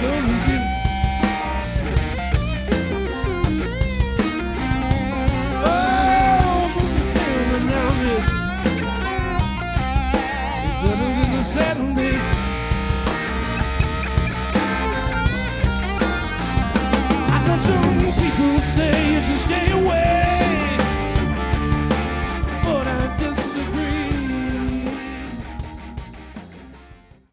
Saturday. I know some people say you should stay away.